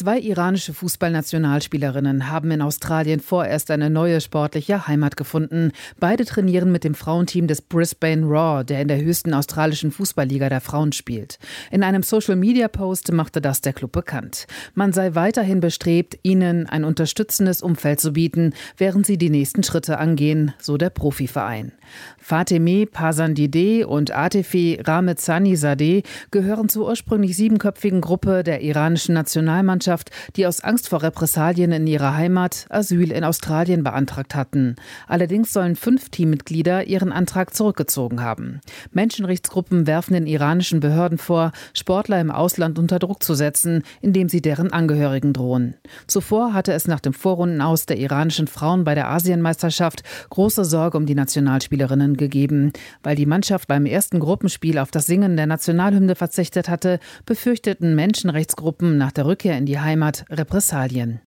2 iranische Fußballnationalspielerinnen haben in Australien vorerst eine neue sportliche Heimat gefunden. Beide trainieren mit dem Frauenteam des Brisbane Roar, der in der höchsten australischen Fußballliga der Frauen spielt. In einem Social-Media-Post machte das der Club bekannt. Man sei weiterhin bestrebt, ihnen ein unterstützendes Umfeld zu bieten, während sie die nächsten Schritte angehen, so der Profiverein. Fateme Pasandideh und Atefe Ramezanizadeh gehören zur ursprünglich 7-köpfigen Gruppe der iranischen Nationalmannschaft, die aus Angst vor Repressalien in ihrer Heimat Asyl in Australien beantragt hatten. Allerdings sollen 5 Teammitglieder ihren Antrag zurückgezogen haben. Menschenrechtsgruppen werfen den iranischen Behörden vor, Sportler im Ausland unter Druck zu setzen, indem sie deren Angehörigen drohen. Zuvor hatte es nach dem Vorrundenaus der iranischen Frauen bei der Asienmeisterschaft große Sorge um die Nationalspielerinnen gegeben. Weil die Mannschaft beim ersten Gruppenspiel auf das Singen der Nationalhymne verzichtet hatte, befürchteten Menschenrechtsgruppen nach der Rückkehr in die Heimat Repressalien.